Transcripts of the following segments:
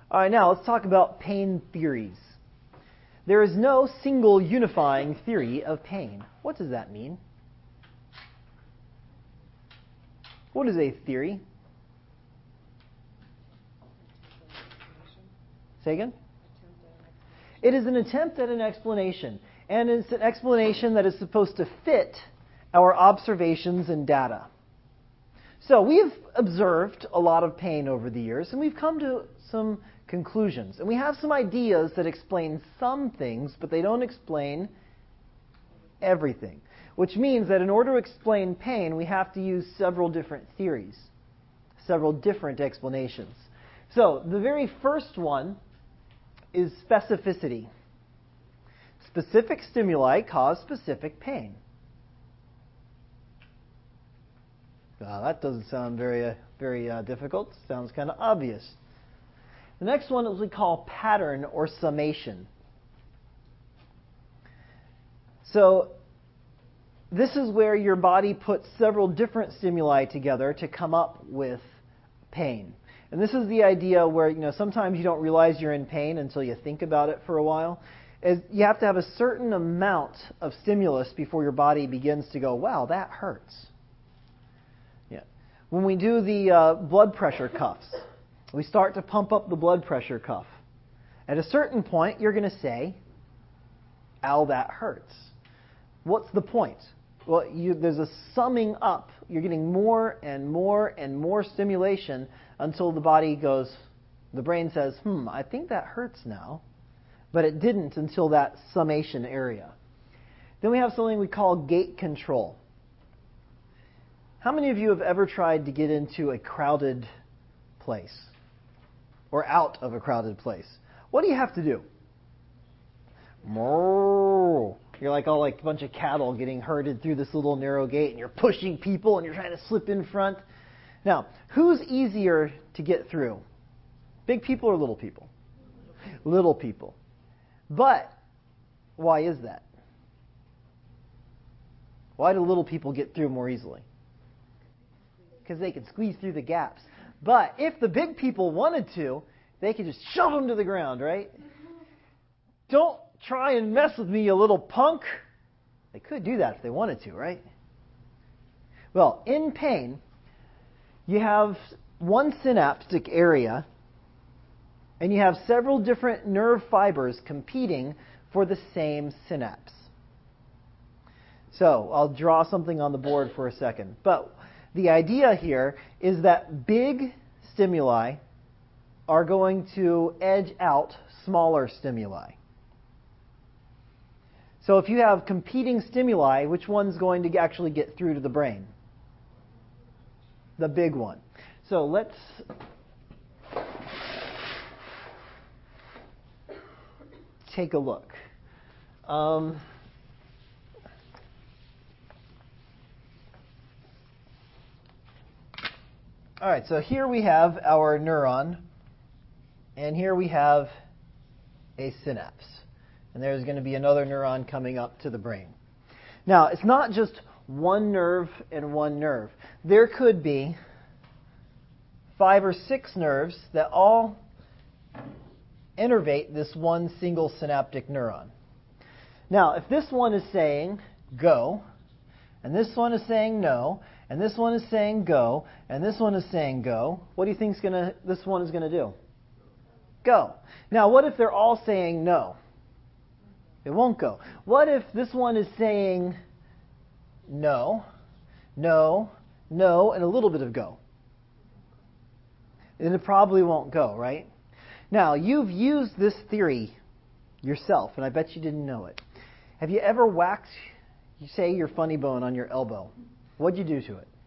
All right, now let's talk about pain theories. There is no single unifying theory of pain. What does that mean? What is a theory? Say again? It is an attempt at an explanation, and it's an explanation that is supposed to fit our observations and data. So we have observed a lot of pain over the years, and we've come to some conclusions. And we have some ideas that explain some things, but they don't explain everything. Which means that in order to explain pain, we have to use several different theories, several different explanations. So the very first one is specificity. Specific stimuli cause specific pain. That doesn't sound very difficult. Sounds kind of obvious. The next one is what we call pattern or summation. So this is where your body puts several different stimuli together to come up with pain. And this is the idea where, sometimes you don't realize you're in pain until you think about it for a while. You have to have a certain amount of stimulus before your body begins to go, wow, that hurts. Yeah. When we do the blood pressure cuffs, we start to pump up the blood pressure cuff. At a certain point, you're going to say, ow, that hurts. What's the point? Well, there's a summing up. You're getting more and more and more stimulation until the brain says, I think that hurts now. But it didn't until that summation area. Then we have something we call gate control. How many of you have ever tried to get into a crowded place? Or out of a crowded place? What do you have to do? You're like a bunch of cattle getting herded through this little narrow gate, and you're pushing people, and you're trying to slip in front. Now, who's easier to get through? Big people or little people? Little people. But why is that? Why do little people get through more easily? Because they can squeeze through the gaps. But if the big people wanted to, they could just shove them to the ground, right? Don't try and mess with me, you little punk. They could do that if they wanted to, right? Well, in pain, you have one synaptic area, and you have several different nerve fibers competing for the same synapse. So, I'll draw something on the board for a second. But the idea here is that big stimuli are going to edge out smaller stimuli. So if you have competing stimuli, which one's going to actually get through to the brain? The big one. So let's take a look. All right, so here we have our neuron, and here we have a synapse. And there's going to be another neuron coming up to the brain. Now, it's not just one nerve and one nerve. There could be 5 or 6 nerves that all innervate this one single synaptic neuron. Now, if this one is saying go, and this one is saying no, and this one is saying go, and this one is saying go, what do you think this one is going to do? Go. Now, what if they're all saying no? It won't go. What if this one is saying no, no, no, and a little bit of go? Then it probably won't go, right? Now, you've used this theory yourself, and I bet you didn't know it. Have you ever whacked, your funny bone on your elbow? What'd you do to it?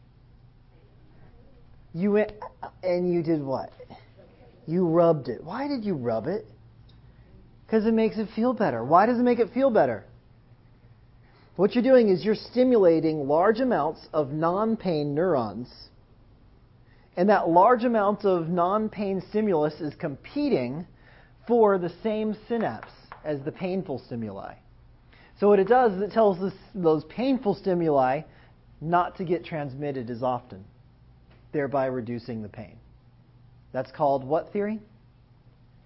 You went and you did what? You rubbed it. Why did you rub it? Because it makes it feel better. Why does it make it feel better? What you're doing is you're stimulating large amounts of non-pain neurons. And that large amount of non-pain stimulus is competing for the same synapse as the painful stimuli. So what it does is it tells those painful stimuli not to get transmitted as often, thereby reducing the pain. That's called what theory?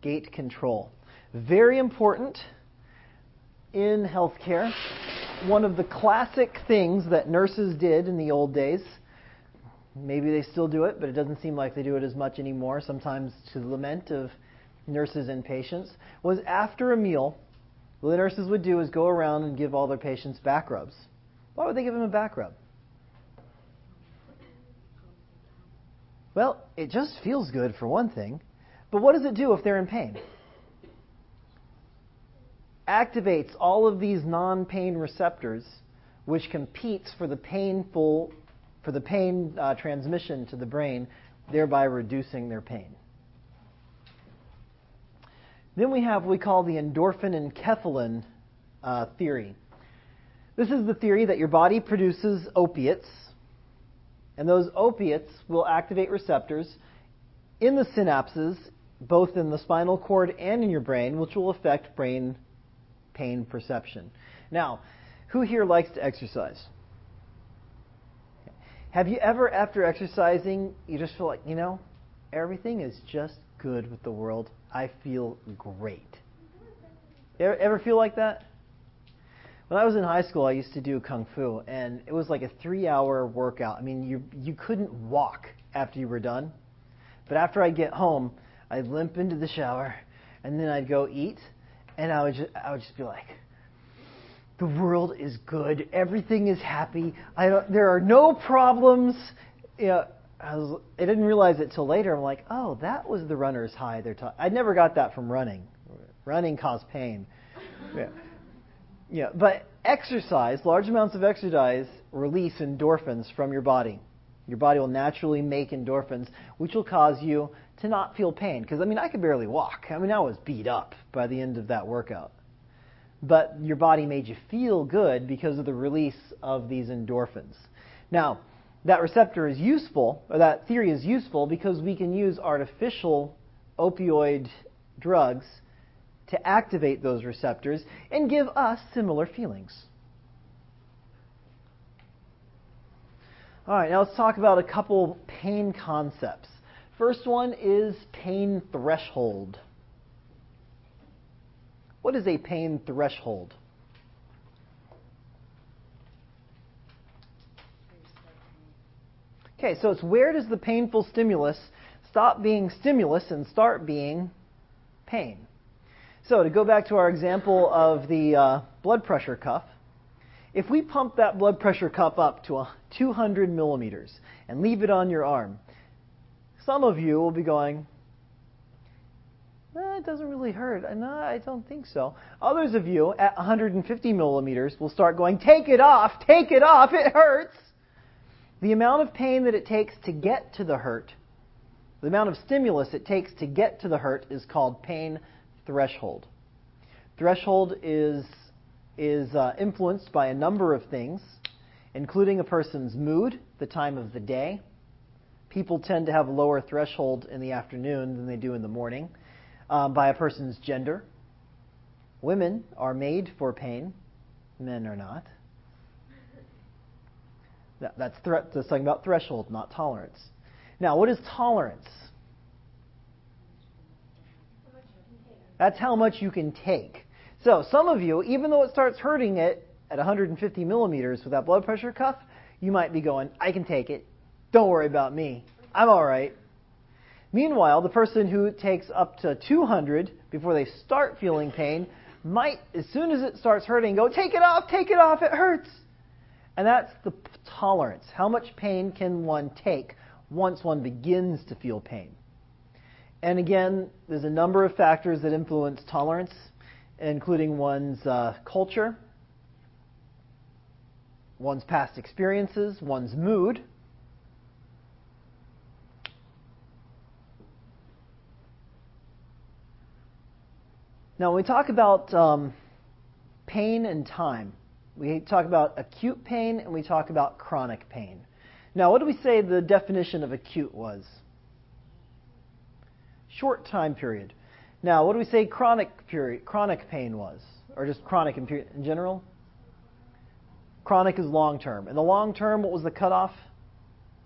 gait control. Very important in healthcare. One of the classic things that nurses did in the old days, maybe they still do it, but it doesn't seem like they do it as much anymore, sometimes to the lament of nurses and patients, was after a meal, what the nurses would do is go around and give all their patients back rubs. Why would they give them a back rub? Well, it just feels good for one thing, but what does it do if they're in pain? Activates all of these non-pain receptors, which competes for the pain transmission to the brain, thereby reducing their pain. Then we have what we call the endorphin and enkephalin theory. This is the theory that your body produces opiates, and those opiates will activate receptors in the synapses, both in the spinal cord and in your brain, which will affect brain pain perception. Now, who here likes to exercise? Have you ever, after exercising, you just feel like, everything is just good with the world. I feel great. Ever feel like that? When I was in high school, I used to do Kung Fu, and it was like a 3-hour workout. I mean, you couldn't walk after you were done. But after I'd get home, I'd limp into the shower, and then I'd go eat, and I would just be like, the world is good. Everything is happy. There are no problems. I didn't realize it till later. I'm like, oh, that was the runner's high they're talking. I never got that from running. Running caused pain. But exercise, large amounts of exercise, release endorphins from your body. Your body will naturally make endorphins, which will cause you to not feel pain. Because, I could barely walk. I was beat up by the end of that workout. But your body made you feel good because of the release of these endorphins. Now, that receptor is useful, or that theory is useful, because we can use artificial opioid drugs to activate those receptors and give us similar feelings. All right, now let's talk about a couple pain concepts. First one is pain threshold. What is a pain threshold? Okay, so it's where does the painful stimulus stop being stimulus and start being pain? So to go back to our example of the blood pressure cuff, if we pump that blood pressure cuff up to 200 millimeters and leave it on your arm, some of you will be going, it doesn't really hurt. No, I don't think so. Others of you at 150 millimeters will start going, take it off, it hurts. The amount of pain that it takes to get to the hurt, the amount of stimulus it takes to get to the hurt is called pain threshold. Threshold is influenced by a number of things, including a person's mood, the time of the day. People tend to have a lower threshold in the afternoon than they do in the morning. By a person's gender. Women are made for pain. Men are not. That's talking about threshold, not tolerance. Now, what is tolerance? That's how much you can take. So some of you, even though it starts hurting it at 150 millimeters with that blood pressure cuff, you might be going, I can take it. Don't worry about me. I'm all right. Meanwhile, the person who takes up to 200 before they start feeling pain might, as soon as it starts hurting, go, take it off, it hurts. And that's the tolerance. How much pain can one take once one begins to feel pain? And again, there's a number of factors that influence tolerance, including one's culture, one's past experiences, one's mood. Now, when we talk about pain and time, we talk about acute pain and we talk about chronic pain. Now, what do we say the definition of acute was? Short time period. Now, what do we say chronic pain was? Or just chronic in general? Chronic is long term. And the long term, what was the cutoff?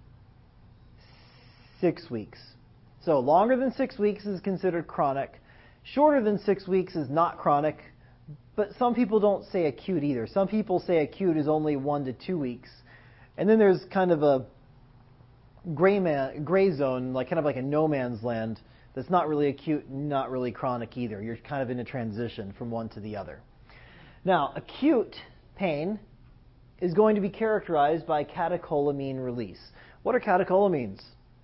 6 weeks. So longer than 6 weeks is considered chronic. Shorter than 6 weeks is not chronic, but some people don't say acute either. Some people say acute is only 1 to 2 weeks. And then there's kind of a gray zone, kind of like a no man's land, that's not really acute, not really chronic either. You're kind of in a transition from one to the other. Now, acute pain is going to be characterized by catecholamine release. What are catecholamines?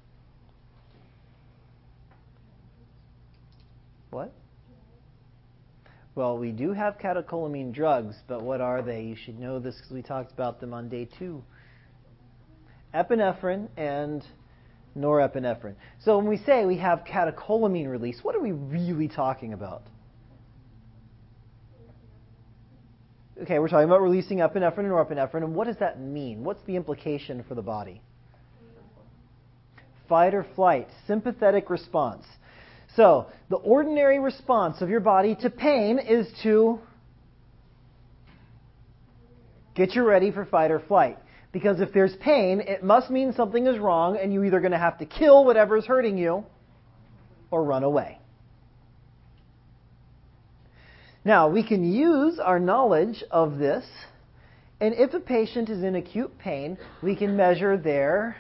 What? Well, we do have catecholamine drugs, but what are they? You should know this because we talked about them on day 2. Epinephrine and norepinephrine. So when we say we have catecholamine release, what are we really talking about? Okay, we're talking about releasing epinephrine and norepinephrine, and what does that mean? What's the implication for the body? Fight or flight, sympathetic response. So, the ordinary response of your body to pain is to get you ready for fight or flight. Because if there's pain, it must mean something is wrong, and you're either going to have to kill whatever is hurting you or run away. Now, we can use our knowledge of this, and if a patient is in acute pain, we can measure their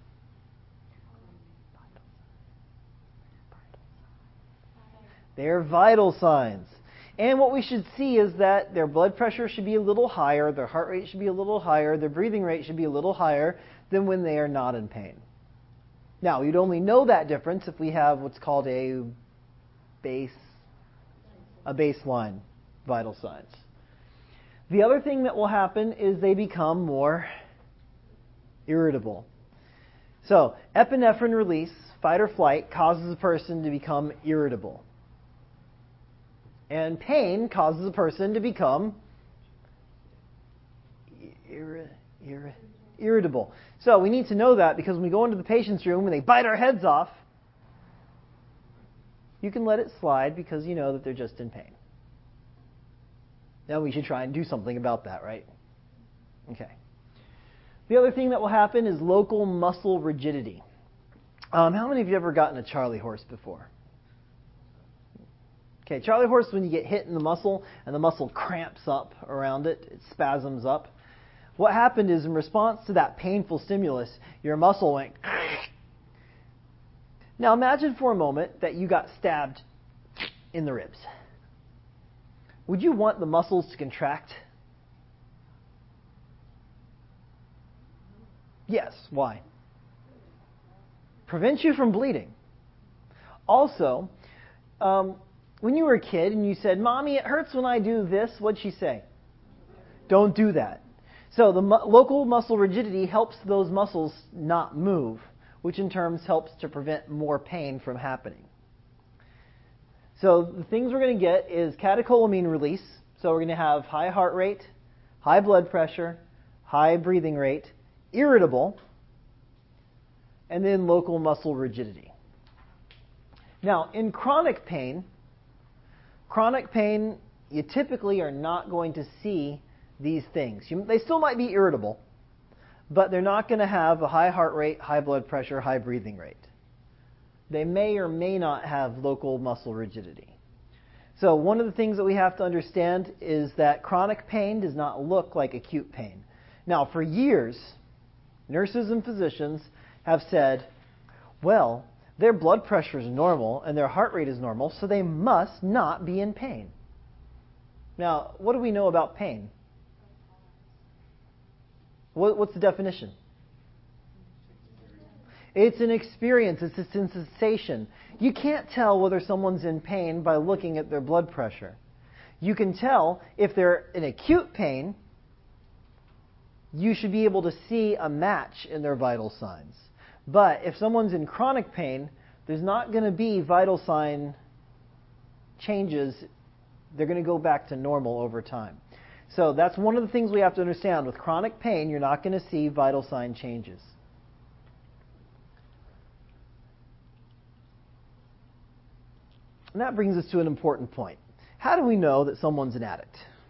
vital signs. And what we should see is that their blood pressure should be a little higher, their heart rate should be a little higher, their breathing rate should be a little higher than when they are not in pain. Now, you'd only know that difference if we have what's called a baseline vital signs. The other thing that will happen is they become more irritable. So, epinephrine release, fight or flight, causes a person to become irritable. And pain causes a person to become irritable. So we need to know that because when we go into the patient's room and they bite our heads off, you can let it slide because you know that they're just in pain. Now we should try and do something about that, right? Okay. The other thing that will happen is local muscle rigidity. How many of you have ever gotten a Charlie horse before? Okay, Charlie horse, when you get hit in the muscle and the muscle cramps up around it, it spasms up. What happened is in response to that painful stimulus, your muscle went. Now imagine for a moment that you got stabbed in the ribs. Would you want the muscles to contract? Yes. Why? Prevent you from bleeding. Also, when you were a kid and you said, "Mommy, it hurts when I do this," what'd she say? Don't do that. So the local muscle rigidity helps those muscles not move, which in turn helps to prevent more pain from happening. So the things we're going to get is catecholamine release. So we're going to have high heart rate, high blood pressure, high breathing rate, irritable, and then local muscle rigidity. Now, in chronic pain, you typically are not going to see these things. They still might be irritable, but they're not going to have a high heart rate, high blood pressure, high breathing rate. They may or may not have local muscle rigidity. So one of the things that we have to understand is that chronic pain does not look like acute pain. Now, for years, nurses and physicians have said, well, their blood pressure is normal and their heart rate is normal, so they must not be in pain. Now, what do we know about pain? What's the definition? It's an experience. It's a sensation. You can't tell whether someone's in pain by looking at their blood pressure. You can tell if they're in acute pain. You should be able to see a match in their vital signs. But if someone's in chronic pain, there's not going to be vital sign changes. They're going to go back to normal over time. So that's one of the things we have to understand. With chronic pain, you're not going to see vital sign changes. And that brings us to an important point. How do we know that someone's an addict?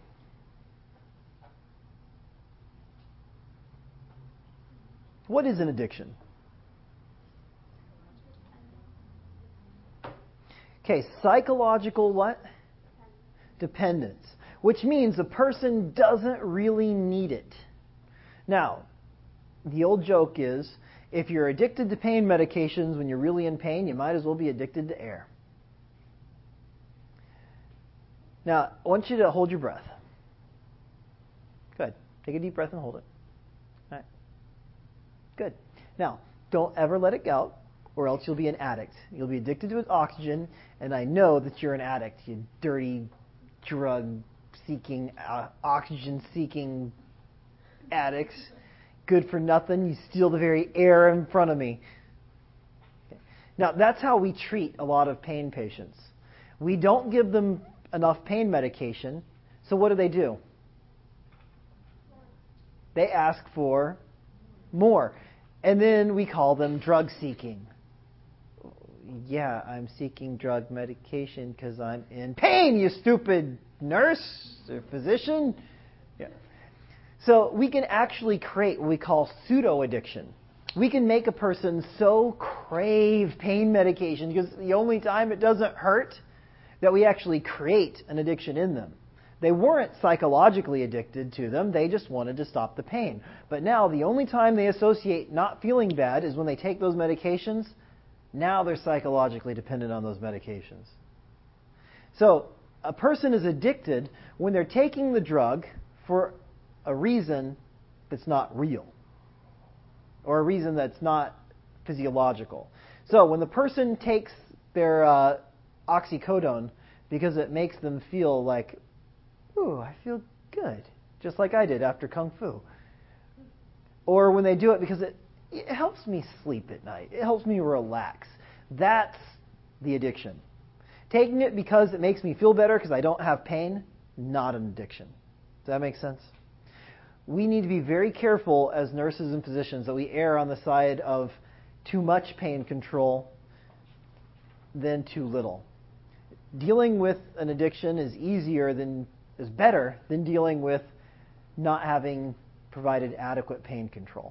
What is an addiction? Okay, psychological what? Dependence. Which means the person doesn't really need it. Now, the old joke is, if you're addicted to pain medications when you're really in pain, you might as well be addicted to air. Now, I want you to hold your breath. Good. Take a deep breath and hold it. All right. Good. Now, don't ever let it go, or else you'll be an addict. You'll be addicted to oxygen, and I know that you're an addict, you dirty, drug-seeking, oxygen-seeking addicts. Good for nothing. You steal the very air in front of me. Okay. Now, that's how we treat a lot of pain patients. We don't give them enough pain medication, so what do? They ask for more. And then we call them drug-seeking. Yeah, I'm seeking drug medication because I'm in pain, you stupid nurse or physician. Yeah. So we can actually create what we call pseudo-addiction. We can make a person so crave pain medication because the only time it doesn't hurt that we actually create an addiction in them. They weren't psychologically addicted to them. They just wanted to stop the pain. But now the only time they associate not feeling bad is when they take those medications. Now they're psychologically dependent on those medications. So a person is addicted when they're taking the drug for a reason that's not real, or a reason that's not physiological. So when the person takes their oxycodone because it makes them feel like, ooh, I feel good, just like I did after Kung Fu. Or when they do it because it helps me sleep at night, it helps me relax. That's the addiction. Taking it because it makes me feel better because I don't have pain, not an addiction. Does that make sense? We need to be very careful as nurses and physicians that we err on the side of too much pain control than too little. Dealing with an addiction is better than dealing with not having provided adequate pain control.